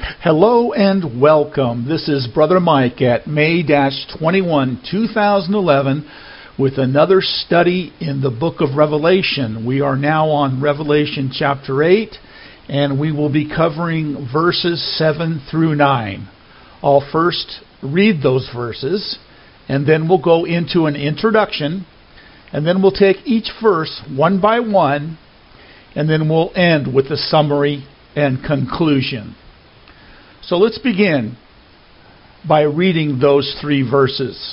Hello and welcome. This is Brother Mike at May-21, 2011 with another study in the book of Revelation. We are now on Revelation chapter 8 and we will be covering verses 7 through 9. I'll first read those verses and then we'll go into an introduction and then we'll take each verse one by one and then we'll end with a summary and conclusion. So let's begin by reading those three verses.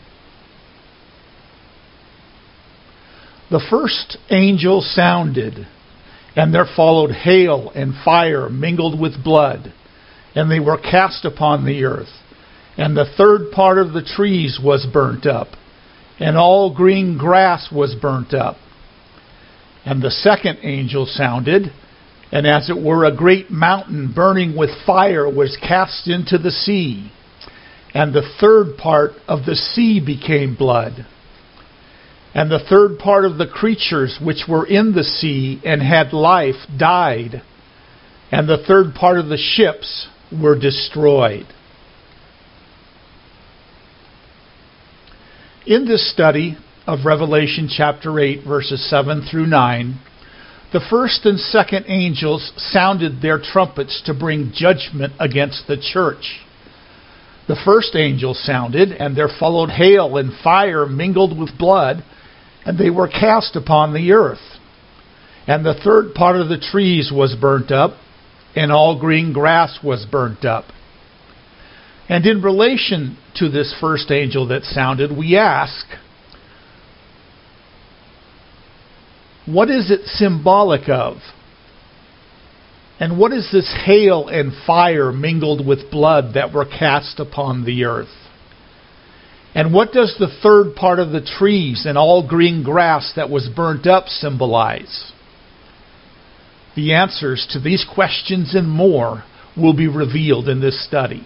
The first angel sounded, and there followed hail and fire mingled with blood, and they were cast upon the earth. And the third part of the trees was burnt up, and all green grass was burnt up. And the second angel sounded, and as it were a great mountain burning with fire was cast into the sea. And the third part of the sea became blood. And the third part of the creatures which were in the sea and had life died. And the third part of the ships were destroyed. In this study of Revelation chapter 8, verses 7 through 9, the first and second angels sounded their trumpets to bring judgment against the church. The first angel sounded, and there followed hail and fire mingled with blood, and they were cast upon the earth. And the third part of the trees was burnt up, and all green grass was burnt up. And in relation to this first angel that sounded, we ask, what is it symbolic of? And what is this hail and fire mingled with blood that were cast upon the earth? And what does the third part of the trees and all green grass that was burnt up symbolize? The answers to these questions and more will be revealed in this study.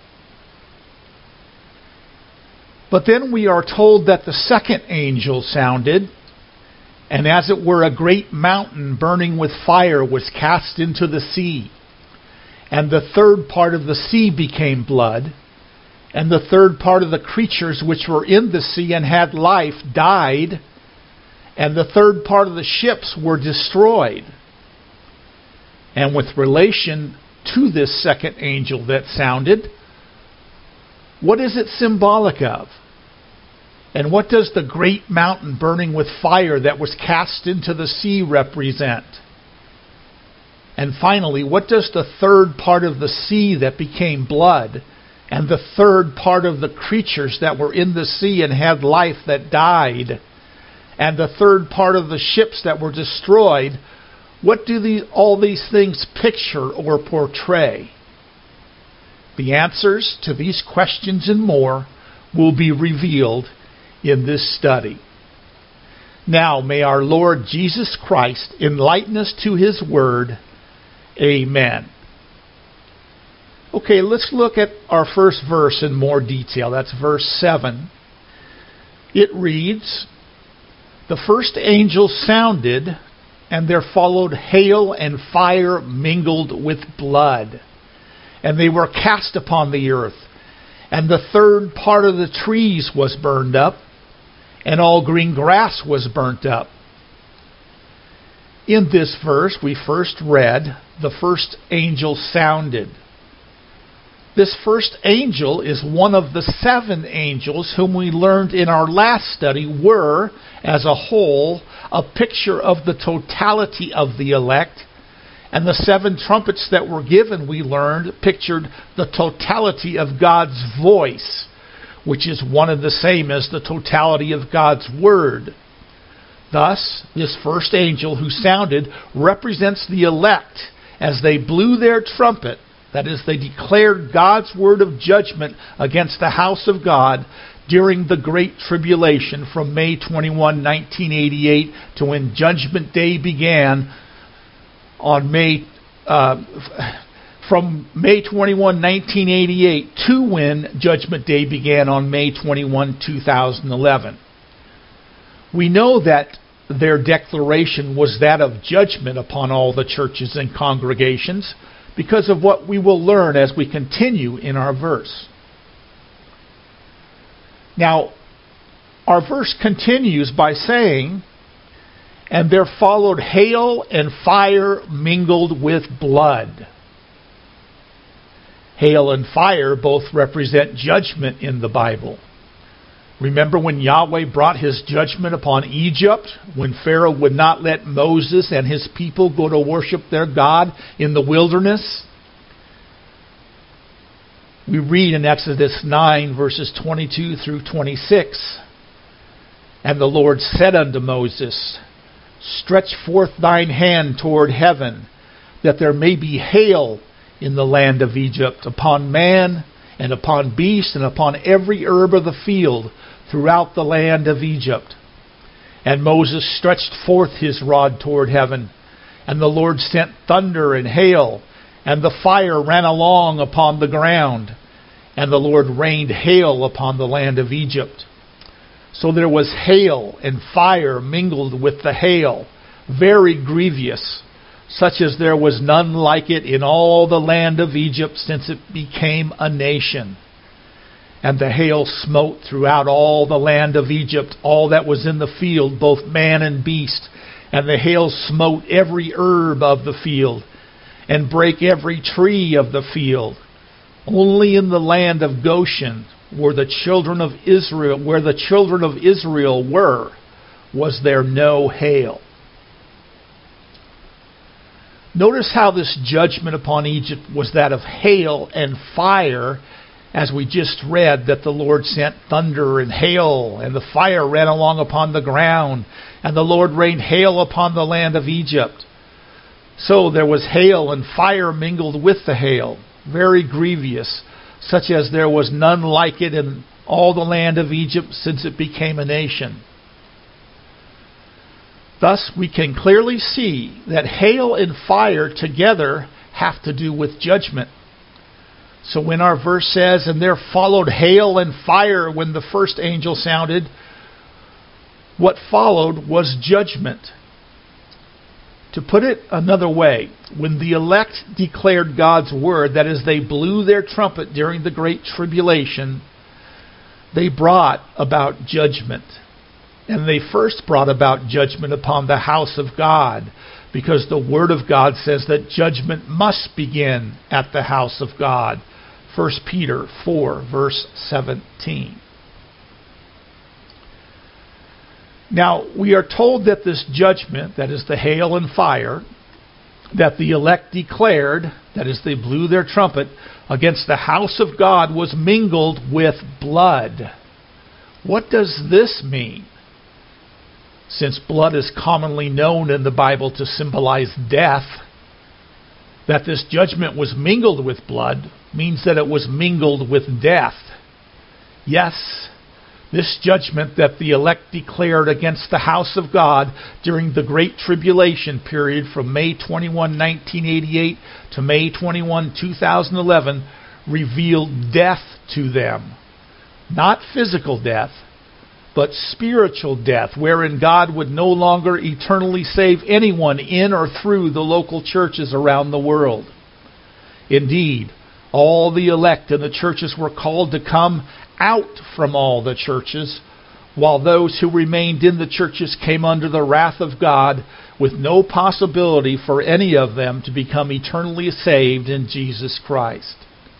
But then we are told that the second angel sounded, and as it were a great mountain burning with fire was cast into the sea. And the third part of the sea became blood. And the third part of the creatures which were in the sea and had life died. And the third part of the ships were destroyed. And with relation to this second angel that sounded, what is it symbolic of? And what does the great mountain burning with fire that was cast into the sea represent? And finally, what does the third part of the sea that became blood and the third part of the creatures that were in the sea and had life that died and the third part of the ships that were destroyed, what do all these things picture or portray? The answers to these questions and more will be revealed in this study. Now may our Lord Jesus Christ enlighten us to His Word. Amen. Okay, let's look at our first verse in more detail. That's verse 7. It reads, "The first angel sounded, and there followed hail and fire mingled with blood, and they were cast upon the earth. And the third part of the trees was burned up, and all green grass was burnt up." In this verse, we first read, the first angel sounded. This first angel is one of the 7 angels whom we learned in our last study were, as a whole, a picture of the totality of the elect. And the 7 trumpets that were given, we learned, pictured the totality of God's voice, which is one and the same as the totality of God's Word. Thus, this first angel who sounded represents the elect as they blew their trumpet, that is, they declared God's word of judgment against the house of God during the Great Tribulation from May 21, 1988 to when Judgment Day began on from May 21, 1988 to when Judgment Day began on May 21, 2011. We know that their declaration was that of judgment upon all the churches and congregations, because of what we will learn as we continue in our verse. Now, our verse continues by saying, "And there followed hail and fire mingled with blood." Hail and fire both represent judgment in the Bible. Remember when Yahweh brought his judgment upon Egypt, when Pharaoh would not let Moses and his people go to worship their God in the wilderness? We read in Exodus 9, verses 22 through 26, "And the Lord said unto Moses, Stretch forth thine hand toward heaven, that there may be hail in the land of Egypt, upon man, and upon beast, and upon every herb of the field, throughout the land of Egypt. And Moses stretched forth his rod toward heaven, and the Lord sent thunder and hail, and the fire ran along upon the ground, and the Lord rained hail upon the land of Egypt. So there was hail and fire mingled with the hail, very grievous, such as there was none like it in all the land of Egypt since it became a nation. And the hail smote throughout all the land of Egypt, all that was in the field, both man and beast. And the hail smote every herb of the field, and brake every tree of the field. Only in the land of Goshen, where the children of Israel were, was there no hail." Notice how this judgment upon Egypt was that of hail and fire, as we just read that the Lord sent thunder and hail, and the fire ran along upon the ground, and the Lord rained hail upon the land of Egypt. So there was hail and fire mingled with the hail, very grievous, such as there was none like it in all the land of Egypt since it became a nation. Thus we can clearly see that hail and fire together have to do with judgment. So when our verse says, "And there followed hail and fire when the first angel sounded," what followed was judgment. To put it another way, when the elect declared God's word, that is, they blew their trumpet during the Great Tribulation, they brought about judgment. And they first brought about judgment upon the house of God, because the Word of God says that judgment must begin at the house of God. 1 Peter 4, verse 17. Now, we are told that this judgment, that is the hail and fire, that the elect declared, that is, they blew their trumpet, against the house of God was mingled with blood. What does this mean? Since blood is commonly known in the Bible to symbolize death, that this judgment was mingled with blood means that it was mingled with death. Yes, this judgment that the elect declared against the house of God during the Great Tribulation period from May 21, 1988 to May 21, 2011 revealed death to them. Not physical death, but spiritual death, wherein God would no longer eternally save anyone in or through the local churches around the world. Indeed, all the elect in the churches were called to come out from all the churches, while those who remained in the churches came under the wrath of God, with no possibility for any of them to become eternally saved in Jesus Christ.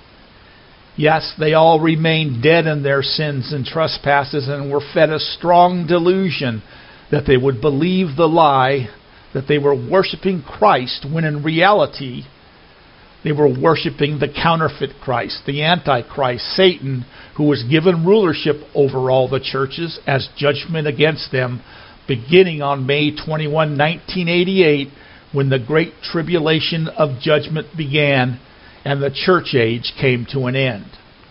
Yes, they all remained dead in their sins and trespasses and were fed a strong delusion that they would believe the lie that they were worshiping Christ, when in reality they were worshiping the counterfeit Christ, the Antichrist, Satan, who was given rulership over all the churches as judgment against them, beginning on May 21, 1988, when the Great Tribulation of Judgment began and the church age came to an end.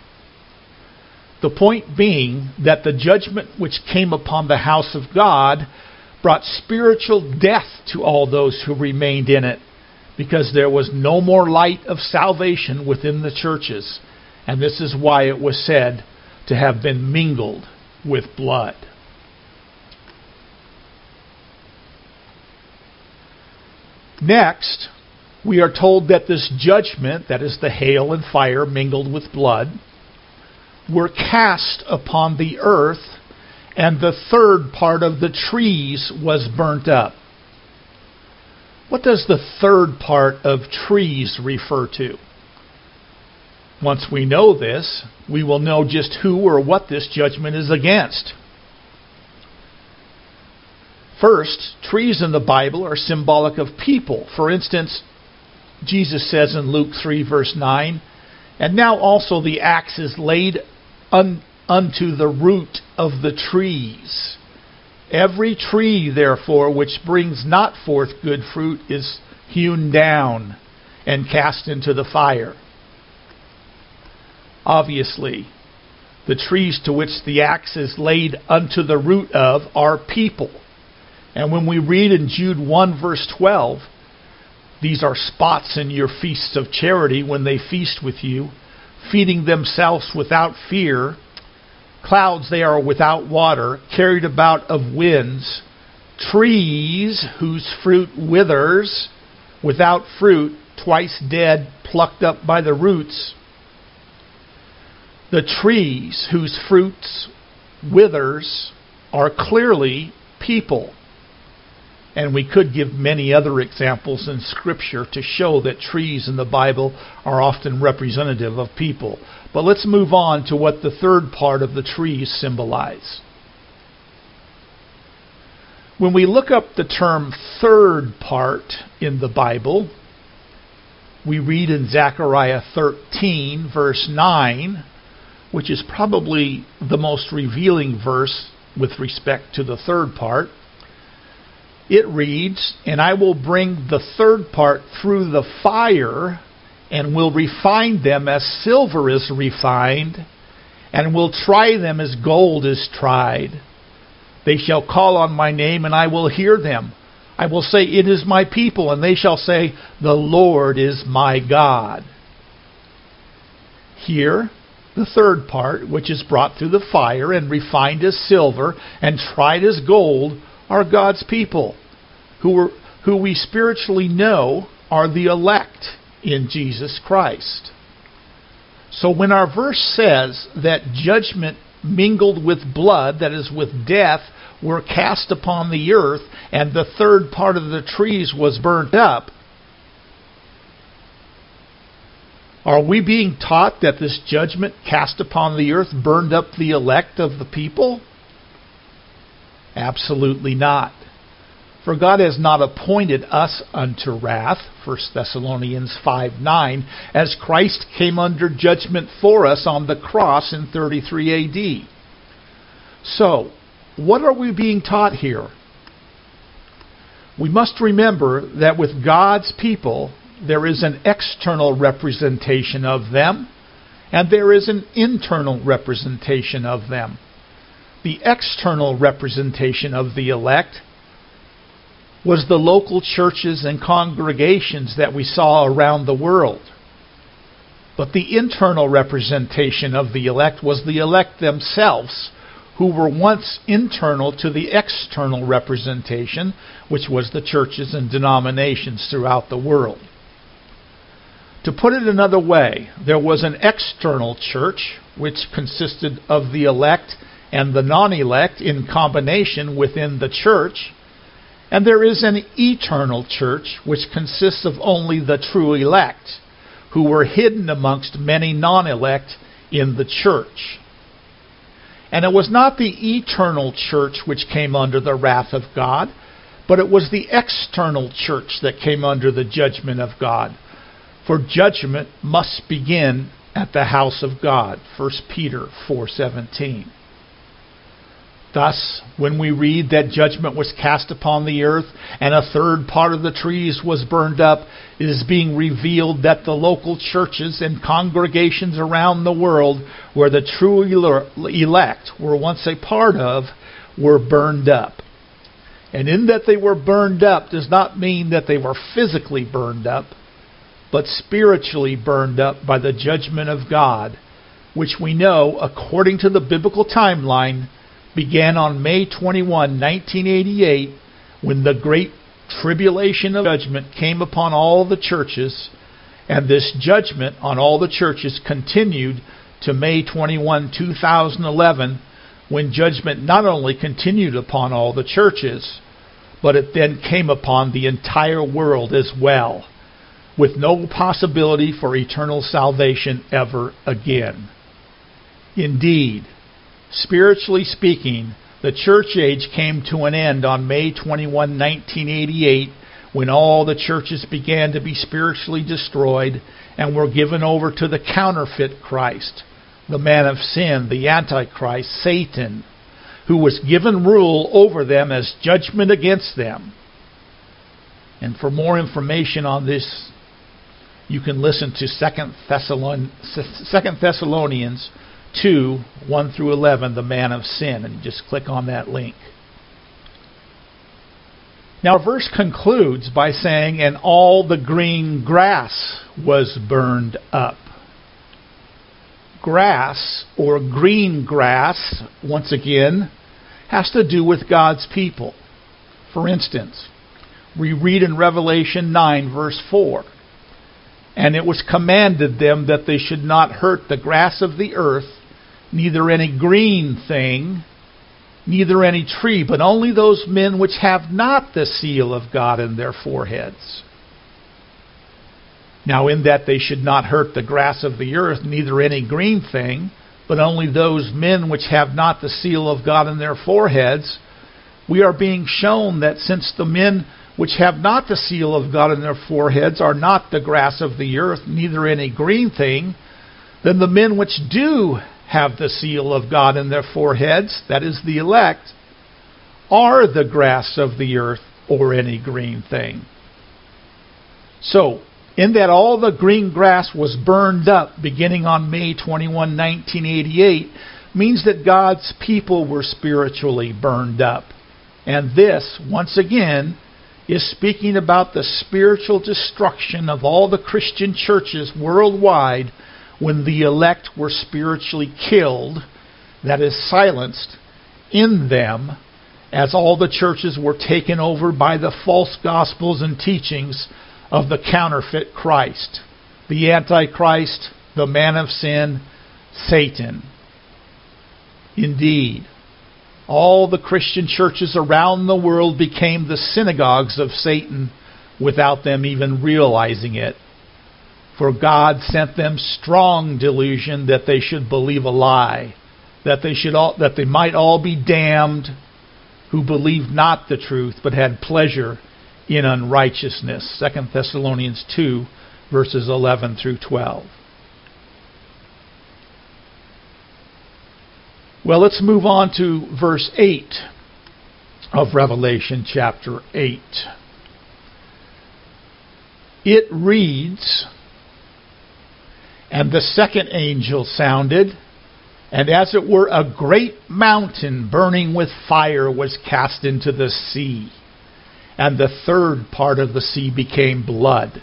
The point being that the judgment which came upon the house of God brought spiritual death to all those who remained in it, because there was no more light of salvation within the churches, and this is why it was said to have been mingled with blood. Next, we are told that this judgment, that is the hail and fire mingled with blood, were cast upon the earth, and the third part of the trees was burnt up. What does the third part of trees refer to? Once we know this, we will know just who or what this judgment is against. First, trees in the Bible are symbolic of people. For instance, Jesus says in Luke 3 verse 9, "And now also the axe is laid unto the root of the trees. Every tree, therefore, which brings not forth good fruit is hewn down and cast into the fire." Obviously, the trees to which the axe is laid unto the root of are people. And when we read in Jude 1 verse 12, "These are spots in your feasts of charity when they feast with you, feeding themselves without fear. Clouds they are without water, carried about of winds. Trees whose fruit withers, without fruit, twice dead, plucked up by the roots." The trees whose fruits withers are clearly people. And we could give many other examples in Scripture to show that trees in the Bible are often representative of people. But let's move on to what the third part of the trees symbolize. When we look up the term third part in the Bible, we read in Zechariah 13 verse 9, which is probably the most revealing verse with respect to the third part. It reads, "And I will bring the third part through the fire, and will refine them as silver is refined, and will try them as gold is tried. They shall call on my name, and I will hear them. I will say, it is my people, and they shall say, the Lord is my God." Here, the third part, which is brought through the fire and refined as silver and tried as gold, are God's people, who we spiritually know are the elect in Jesus Christ. So when our verse says that judgment mingled with blood, that is, with death, were cast upon the earth, and the third part of the trees was burnt up, are we being taught that this judgment cast upon the earth burned up the elect of the people? Absolutely not. For God has not appointed us unto wrath, 1 Thessalonians 5:9, as Christ came under judgment for us on the cross in 33 AD. So, what are we being taught here? We must remember that with God's people, there is an external representation of them, and there is an internal representation of them. The external representation of the elect was the local churches and congregations that we saw around the world. But the internal representation of the elect was the elect themselves, who were once internal to the external representation, which was the churches and denominations throughout the world. To put it another way, there was an external church, which consisted of the elect and the non-elect in combination within the church, and there is an eternal church, which consists of only the true elect, who were hidden amongst many non-elect in the church. And it was not the eternal church which came under the wrath of God, but it was the external church that came under the judgment of God. For judgment must begin at the house of God, 1 Peter 4:17. Thus, when we read that judgment was cast upon the earth and a third part of the trees was burned up, it is being revealed that the local churches and congregations around the world where the true elect were once a part of were burned up. And in that they were burned up does not mean that they were physically burned up, but spiritually burned up by the judgment of God, which we know, according to the biblical timeline, began on May 21, 1988, when the great tribulation of judgment came upon all the churches, and this judgment on all the churches continued to May 21, 2011, when judgment not only continued upon all the churches, but it then came upon the entire world as well, with no possibility for eternal salvation ever again. Indeed, spiritually speaking, the church age came to an end on May 21, 1988, when all the churches began to be spiritually destroyed and were given over to the counterfeit Christ, the man of sin, the Antichrist, Satan, who was given rule over them as judgment against them. And for more information on this, you can listen to 2 Thessalonians 2, 1 through 11, the man of sin, and you just click on that link. Now, our verse concludes by saying, and all the green grass was burned up. Grass, or green grass, once again, has to do with God's people. For instance, we read in Revelation 9, verse 4, and it was commanded them that they should not hurt the grass of the earth, neither any green thing, neither any tree, but only those men which have not the seal of God in their foreheads. Now, in that they should not hurt the grass of the earth, neither any green thing, but only those men which have not the seal of God in their foreheads, we are being shown that since the men which have not the seal of God in their foreheads are not the grass of the earth, neither any green thing, then the men which do have the seal of God in their foreheads, that is the elect, are the grass of the earth or any green thing. So, in that all the green grass was burned up beginning on May 21, 1988, means that God's people were spiritually burned up. And this, once again, is speaking about the spiritual destruction of all the Christian churches worldwide when the elect were spiritually killed, that is, silenced in them, as all the churches were taken over by the false gospels and teachings of the counterfeit Christ, the Antichrist, the man of sin, Satan. Indeed, all the Christian churches around the world became the synagogues of Satan without them even realizing it. For God sent them strong delusion that they should believe a lie, that they might all be damned who believed not the truth, but had pleasure in unrighteousness. 2 Thessalonians 2, verses 11 through 12. Well, let's move on to verse 8 of Revelation chapter 8. It reads, "And the second angel sounded, and as it were a great mountain burning with fire was cast into the sea, and the third part of the sea became blood."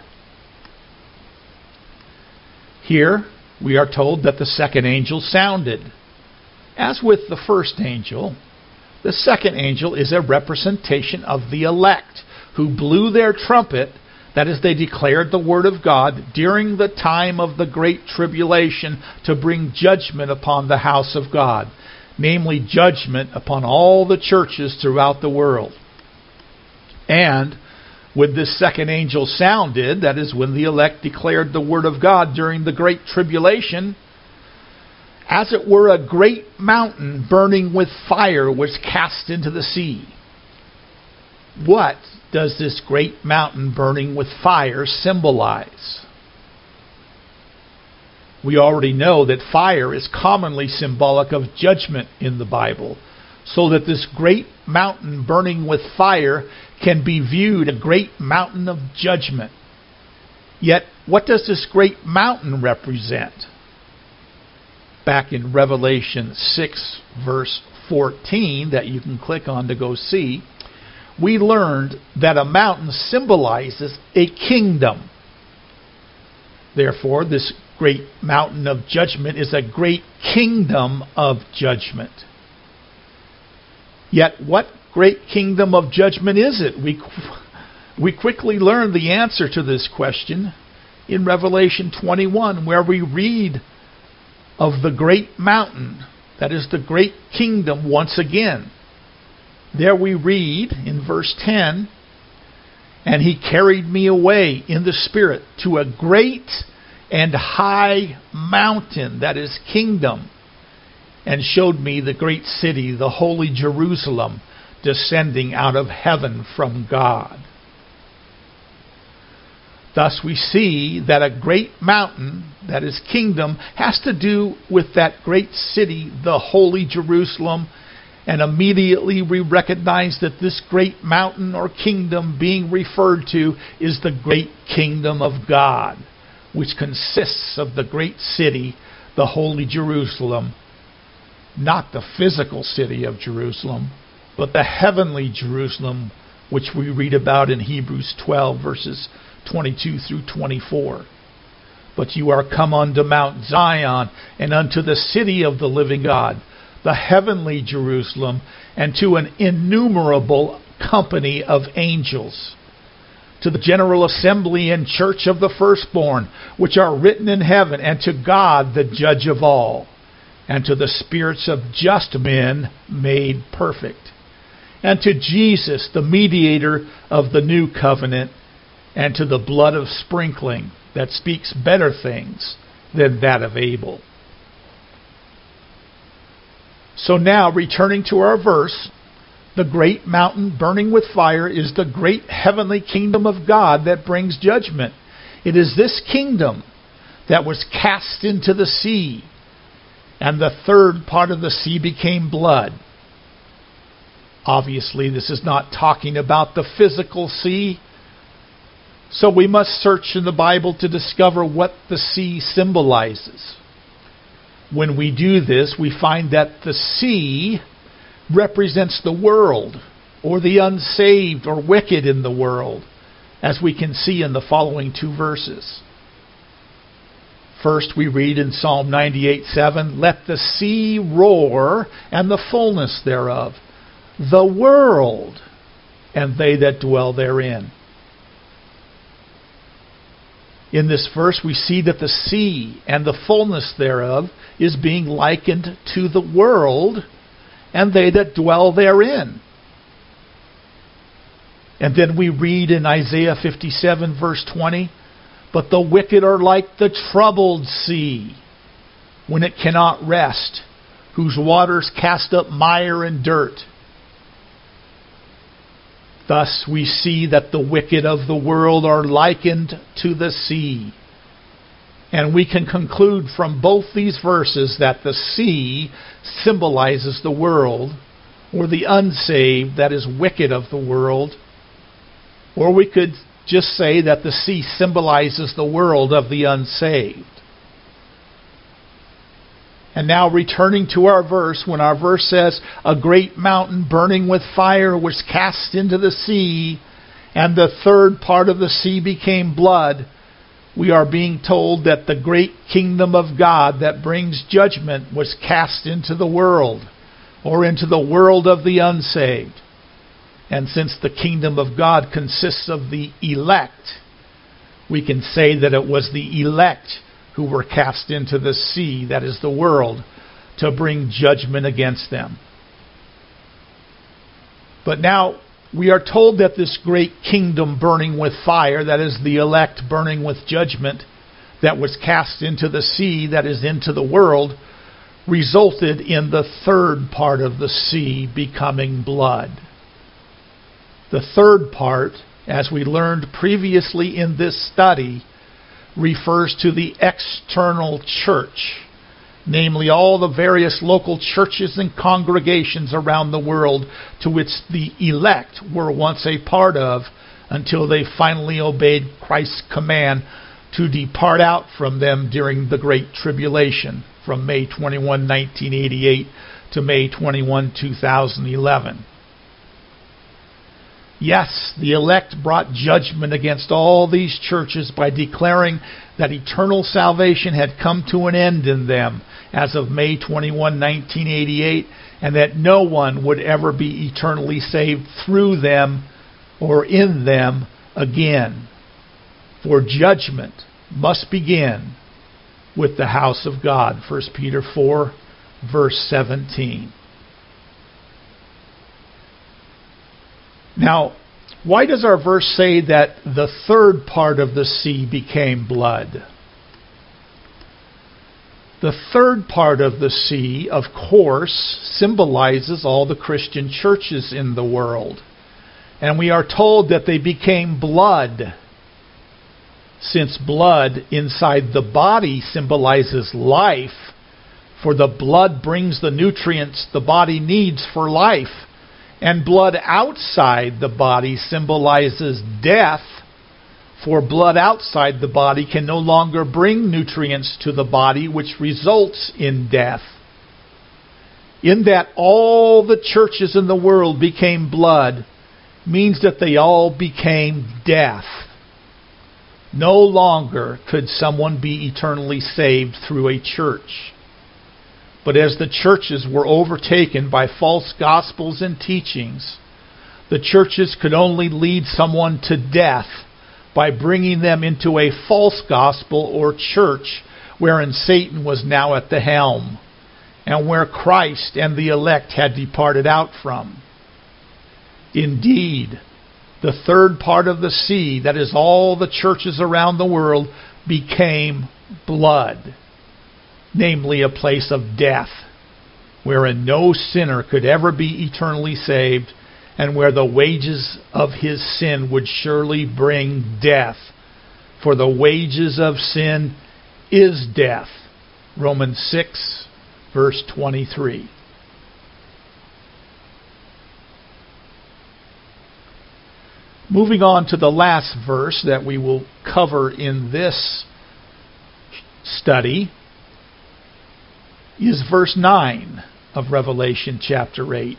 Here we are told that the second angel sounded. As with the first angel, the second angel is a representation of the elect who blew their trumpet, that is, they declared the word of God during the time of the great tribulation to bring judgment upon the house of God, namely judgment upon all the churches throughout the world. And when this second angel sounded, that is, when the elect declared the word of God during the great tribulation, as it were a great mountain burning with fire was cast into the sea. What does this great mountain burning with fire symbolize? We already know that fire is commonly symbolic of judgment in the Bible, so that this great mountain burning with fire can be viewed as a great mountain of judgment. Yet, what does this great mountain represent? Back in Revelation 6, verse 14, that you can click on to go see, we learned that a mountain symbolizes a kingdom. Therefore, this great mountain of judgment is a great kingdom of judgment. Yet, what great kingdom of judgment is it? We quickly learn the answer to this question in Revelation 21, where we read of the great mountain, that is the great kingdom once again. There we read in verse 10, "And he carried me away in the Spirit to a great and high mountain," that is kingdom, "and showed me the great city, the holy Jerusalem, descending out of heaven from God." Thus we see that a great mountain, that is kingdom, has to do with that great city, the holy Jerusalem, and immediately we recognize that this great mountain or kingdom being referred to is the great kingdom of God, which consists of the great city, the holy Jerusalem, not the physical city of Jerusalem, but the heavenly Jerusalem, which we read about in Hebrews 12, verses 22 through 24. "But you are come unto Mount Zion, and unto the city of the living God, the heavenly Jerusalem, and to an innumerable company of angels, to the general assembly and church of the firstborn, which are written in heaven, and to God, the judge of all, and to the spirits of just men made perfect, and to Jesus, the mediator of the new covenant, and to the blood of sprinkling that speaks better things than that of Abel." So now, returning to our verse, the great mountain burning with fire is the great heavenly kingdom of God that brings judgment. It is this kingdom that was cast into the sea, and the third part of the sea became blood. Obviously, this is not talking about the physical sea, so we must search in the Bible to discover what the sea symbolizes. When we do this, we find that the sea represents the world, or the unsaved or wicked in the world, as we can see in the following two verses. First, we read in Psalm 98:7, "Let the sea roar, and the fullness thereof, the world, and they that dwell therein." In this verse, we see that the sea and the fullness thereof is being likened to the world and they that dwell therein. And then we read in Isaiah 57, verse 20, "But the wicked are like the troubled sea, when it cannot rest, whose waters cast up mire and dirt." Thus we see that the wicked of the world are likened to the sea. And we can conclude from both these verses that the sea symbolizes the world, or the unsaved, that is wicked of the world. Or we could just say that the sea symbolizes the world of the unsaved. And now returning to our verse, when our verse says, "A great mountain burning with fire was cast into the sea, and the third part of the sea became blood," we are being told that the great kingdom of God that brings judgment was cast into the world, or into the world of the unsaved. And since the kingdom of God consists of the elect, we can say that it was the elect who were cast into the sea, that is the world, to bring judgment against them. But now we are told that this great kingdom burning with fire, that is the elect burning with judgment, that was cast into the sea, that is into the world, resulted in the third part of the sea becoming blood. The third part, as we learned previously in this study, refers to the external church, namely all the various local churches and congregations around the world to which the elect were once a part of, until they finally obeyed Christ's command to depart out from them during the Great Tribulation from May 21, 1988 to May 21, 2011. Yes, the elect brought judgment against all these churches by declaring that eternal salvation had come to an end in them as of May 21, 1988, and that no one would ever be eternally saved through them or in them again, for judgment must begin with the house of God. 1 Peter 4, verse 17. Now, why does our verse say that the third part of the sea became blood? The third part of the sea, of course, symbolizes all the Christian churches in the world. And we are told that they became blood, since blood inside the body symbolizes life, for the blood brings the nutrients the body needs for life. And blood outside the body symbolizes death, for blood outside the body can no longer bring nutrients to the body, which results in death. In that all the churches in the world became blood means that they all became death. No longer could someone be eternally saved through a church. But as the churches were overtaken by false gospels and teachings, the churches could only lead someone to death by bringing them into a false gospel or church wherein Satan was now at the helm, and where Christ and the elect had departed out from. Indeed, the third part of the sea, that is all the churches around the world, became blood, namely a place of death, wherein no sinner could ever be eternally saved, and where the wages of his sin would surely bring death. For the wages of sin is death. Romans 6, verse 23. Moving on to the last verse that we will cover in this study is verse 9 of Revelation chapter 8.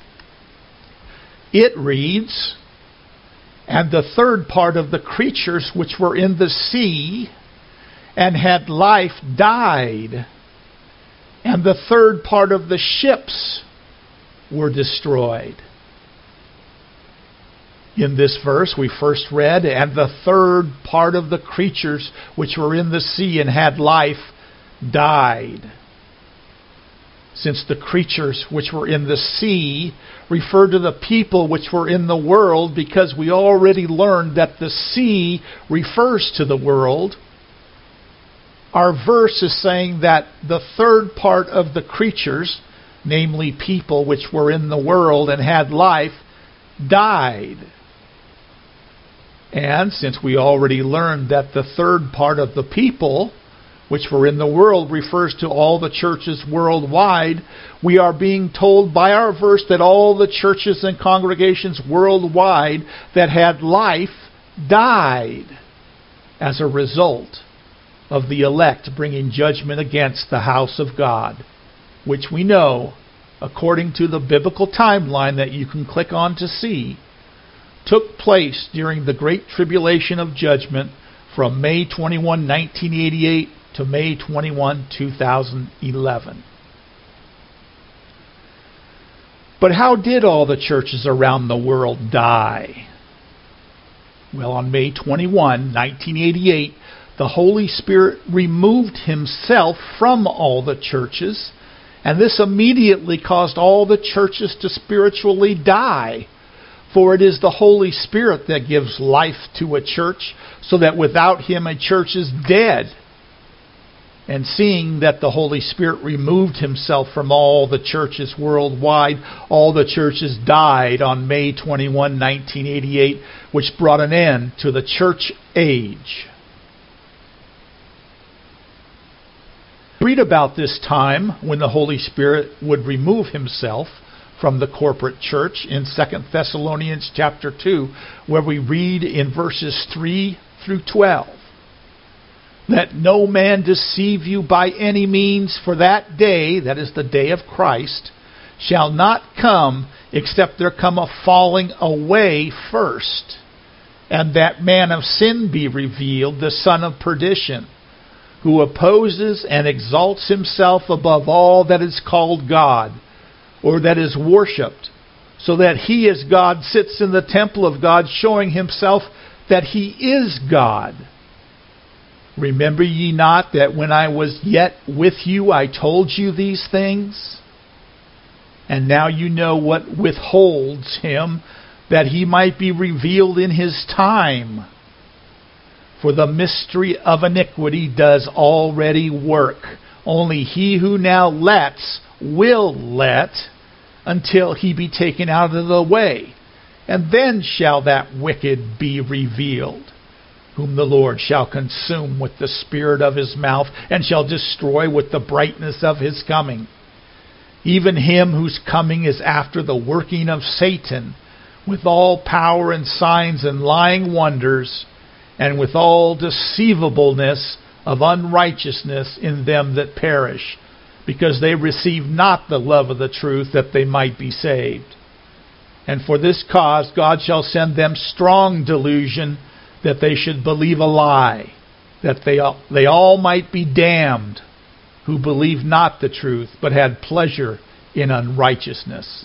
It reads, "And the third part of the creatures which were in the sea and had life died, and the third part of the ships were destroyed." In this verse we first read, "And the third part of the creatures which were in the sea and had life died." Since the creatures which were in the sea refer to the people which were in the world, because we already learned that the sea refers to the world, our verse is saying that the third part of the creatures, namely people which were in the world and had life, died. And since we already learned that the third part of the people which were in the world refers to all the churches worldwide, we are being told by our verse that all the churches and congregations worldwide that had life died as a result of the elect bringing judgment against the house of God, which we know, according to the biblical timeline that you can click on to see, took place during the Great Tribulation of Judgment from May 21, 1988 to May 21, 2011. But how did all the churches around the world die? Well, on May 21, 1988, the Holy Spirit removed himself from all the churches, and this immediately caused all the churches to spiritually die. For it is the Holy Spirit that gives life to a church, so that without him a church is dead. And seeing that the Holy Spirit removed himself from all the churches worldwide, all the churches died on May 21, 1988, which brought an end to the church age. Read about this time when the Holy Spirit would remove himself from the corporate church in 2 Thessalonians chapter 2, where we read in verses 3 through 12. "Let no man deceive you by any means, for that day," that is the day of Christ, "shall not come except there come a falling away first, and that man of sin be revealed, the son of perdition, who opposes and exalts himself above all that is called God, or that is worshipped, so that he as God sits in the temple of God, showing himself that he is God. Remember ye not that when I was yet with you I told you these things? And now you know what withholds him, that he might be revealed in his time. For the mystery of iniquity does already work. Only he who now lets will let until he be taken out of the way. And then shall that wicked be revealed, whom the Lord shall consume with the spirit of his mouth, and shall destroy with the brightness of his coming. Even him whose coming is after the working of Satan, with all power and signs and lying wonders, and with all deceivableness of unrighteousness in them that perish, because they receive not the love of the truth, that they might be saved. And for this cause God shall send them strong delusion, that they should believe a lie, that they all might be damned, who believed not the truth, but had pleasure in unrighteousness.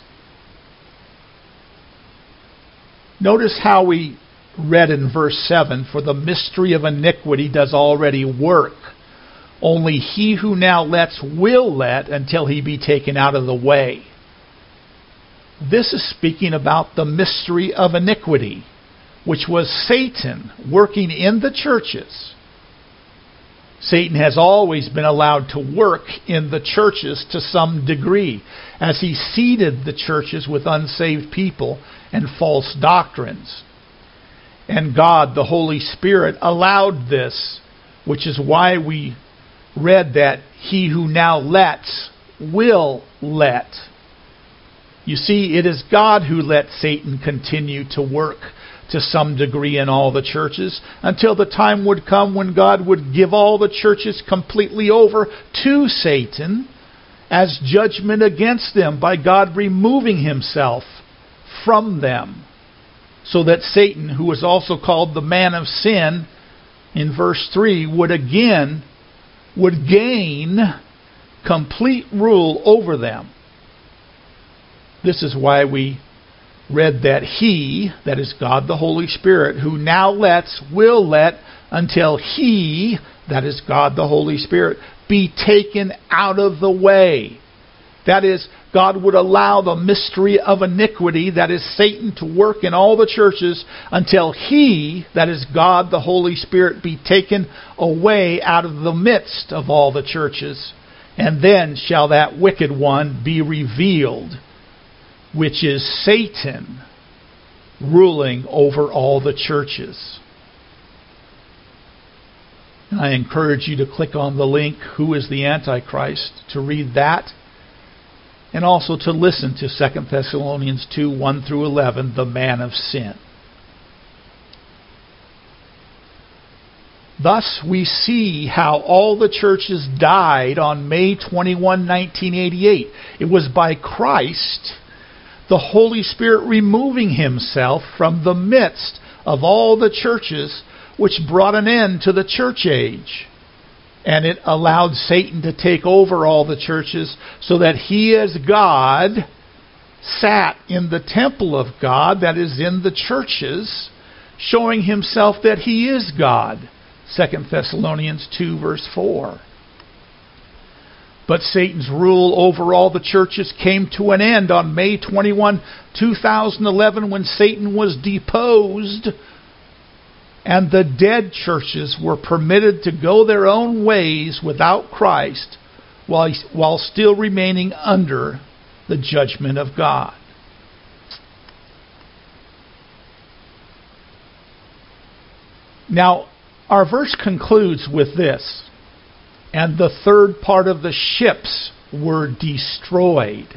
Notice how we read in verse 7, for the mystery of iniquity does already work. Only he who now lets will let until he be taken out of the way. This is speaking about the mystery of iniquity, which was Satan working in the churches. Satan has always been allowed to work in the churches to some degree, as he seeded the churches with unsaved people and false doctrines. And God, the Holy Spirit, allowed this, which is why we read that he who now lets will let. You see, it is God who let Satan continue to work to some degree in all the churches, until the time would come when God would give all the churches completely over to Satan as judgment against them, by God removing himself from them, so that Satan, who is also called the man of sin in verse 3, would gain complete rule over them. This is why we read that he, that is God the Holy Spirit, who now lets, will let, until he, that is God the Holy Spirit, be taken out of the way. That is, God would allow the mystery of iniquity, that is Satan, to work in all the churches until he, that is God the Holy Spirit, be taken away out of the midst of all the churches. And then shall that wicked one be revealed, which is Satan, ruling over all the churches. And I encourage you to click on the link, Who is the Antichrist, to read that, and also to listen to 2 Thessalonians 2, 1 through 11, the man of sin. Thus we see how all the churches died on May 21, 1988. It was by Christ, the Holy Spirit, removing himself from the midst of all the churches, which brought an end to the church age. And it allowed Satan to take over all the churches, so that he as God sat in the temple of God, that is in the churches, showing himself that he is God. 2 Thessalonians 2 verse 4. But Satan's rule over all the churches came to an end on May 21, 2011, when Satan was deposed, and the dead churches were permitted to go their own ways without Christ, while still remaining under the judgment of God. Now, our verse concludes with this: and the third part of the ships were destroyed.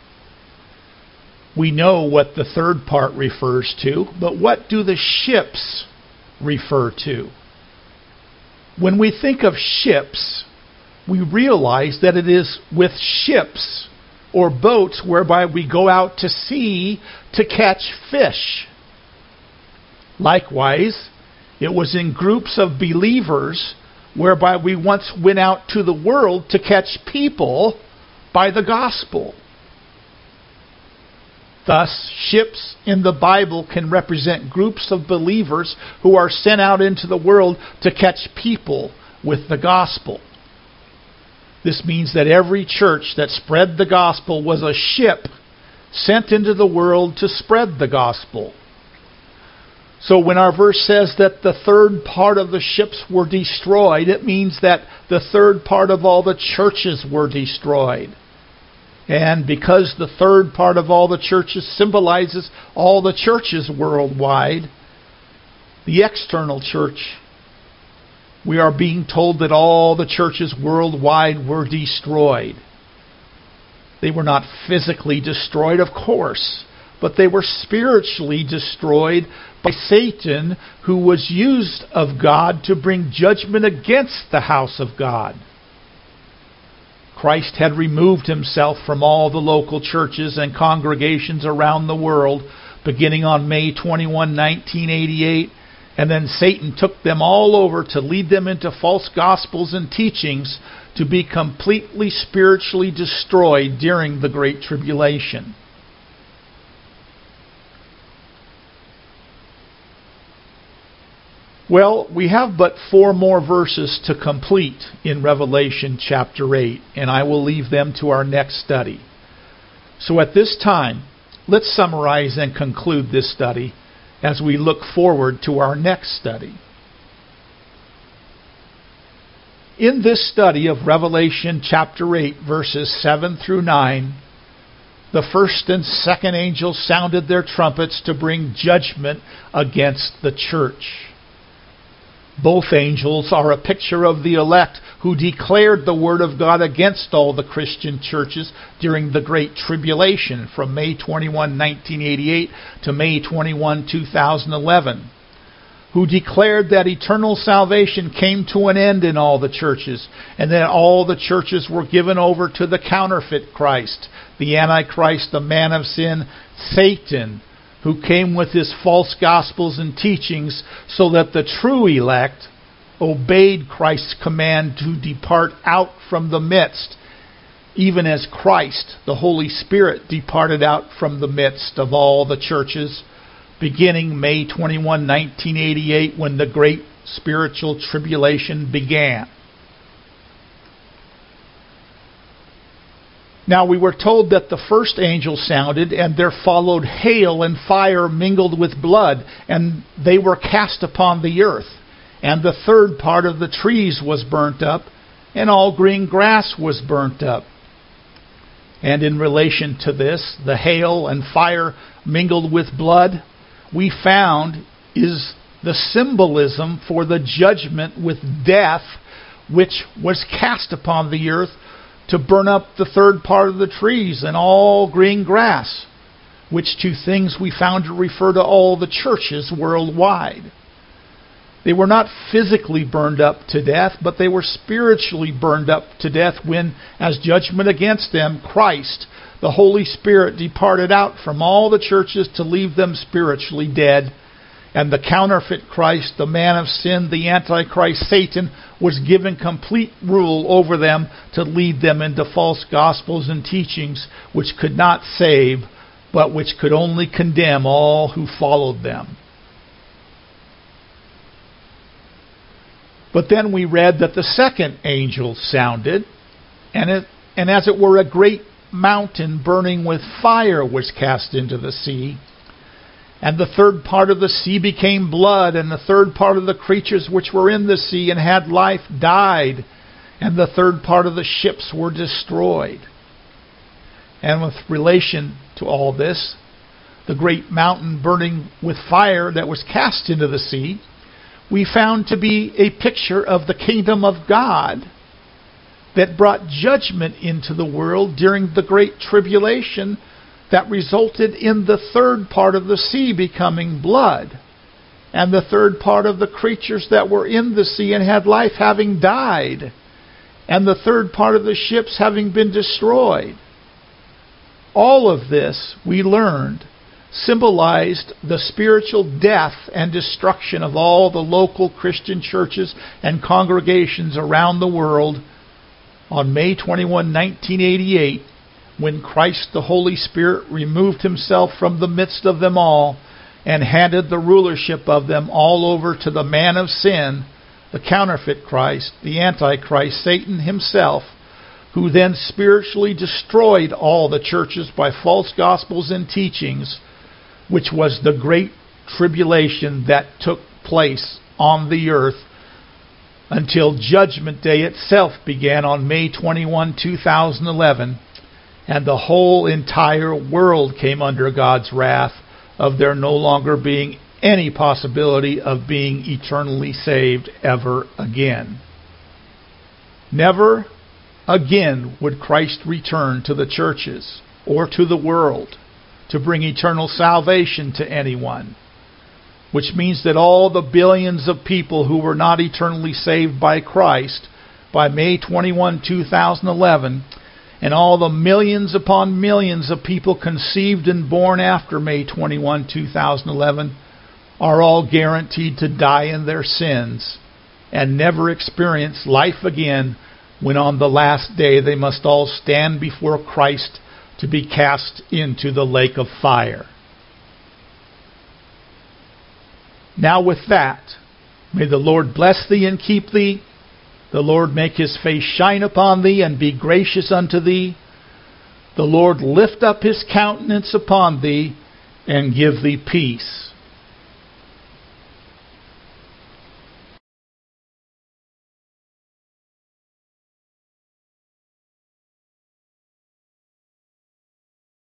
We know what the third part refers to, but what do the ships refer to? When we think of ships, we realize that it is with ships or boats whereby we go out to sea to catch fish. Likewise, it was in groups of believers whereby we once went out to the world to catch people by the gospel. Thus, ships in the Bible can represent groups of believers who are sent out into the world to catch people with the gospel. This means that every church that spread the gospel was a ship sent into the world to spread the gospel. So when our verse says that the third part of the ships were destroyed, it means that the third part of all the churches were destroyed. And because the third part of all the churches symbolizes all the churches worldwide, the external church, we are being told that all the churches worldwide were destroyed. They were not physically destroyed, of course, but they were spiritually destroyed by Satan, who was used of God to bring judgment against the house of God. Christ had removed himself from all the local churches and congregations around the world, beginning on May 21, 1988, and then Satan took them all over to lead them into false gospels and teachings to be completely spiritually destroyed during the Great Tribulation. Well, we have but 4 more verses to complete in Revelation chapter 8, and I will leave them to our next study. So at this time, let's summarize and conclude this study as we look forward to our next study. In this study of Revelation chapter 8, verses 7 through 9, the first and second angels sounded their trumpets to bring judgment against the church. Both angels are a picture of the elect who declared the Word of God against all the Christian churches during the Great Tribulation from May 21, 1988 to May 21, 2011, who declared that eternal salvation came to an end in all the churches and that all the churches were given over to the counterfeit Christ, the Antichrist, the man of sin, Satan, who came with his false gospels and teachings, so that the true elect obeyed Christ's command to depart out from the midst, even as Christ, the Holy Spirit, departed out from the midst of all the churches, beginning May 21, 1988, when the Great Spiritual Tribulation began. Now we were told that the first angel sounded, and there followed hail and fire mingled with blood, and they were cast upon the earth. And the third part of the trees was burnt up, and all green grass was burnt up. And in relation to this, the hail and fire mingled with blood, we found is the symbolism for the judgment with death, which was cast upon the earth to burn up the third part of the trees and all green grass, which 2 things we found to refer to all the churches worldwide. They were not physically burned up to death, but they were spiritually burned up to death when, as judgment against them, Christ, the Holy Spirit, departed out from all the churches to leave them spiritually dead. And the counterfeit Christ, the man of sin, the Antichrist, Satan, was given complete rule over them to lead them into false gospels and teachings which could not save, but which could only condemn all who followed them. But then we read that the second angel sounded, and as it were a great mountain burning with fire was cast into the sea. And the third part of the sea became blood, and the third part of the creatures which were in the sea and had life died, and the third part of the ships were destroyed. And with relation to all this, the great mountain burning with fire that was cast into the sea, we found to be a picture of the kingdom of God that brought judgment into the world during the Great Tribulation, that resulted in the third part of the sea becoming blood, and the third part of the creatures that were in the sea and had life having died, and the third part of the ships having been destroyed. All of this, we learned, symbolized the spiritual death and destruction of all the local Christian churches and congregations around the world on May 21, 1988, when Christ the Holy Spirit removed himself from the midst of them all and handed the rulership of them all over to the man of sin, the counterfeit Christ, the Antichrist, Satan himself, who then spiritually destroyed all the churches by false gospels and teachings, which was the great tribulation that took place on the earth until Judgment Day itself began on May 21, 2011, and the whole entire world came under God's wrath of there no longer being any possibility of being eternally saved ever again. Never again would Christ return to the churches or to the world to bring eternal salvation to anyone, which means that all the billions of people who were not eternally saved by Christ by May 21, 2011, and all the millions upon millions of people conceived and born after May 21, 2011, are all guaranteed to die in their sins and never experience life again, when on the last day they must all stand before Christ to be cast into the lake of fire. Now with that, may the Lord bless thee and keep thee. The Lord make his face shine upon thee and be gracious unto thee. The Lord lift up his countenance upon thee and give thee peace.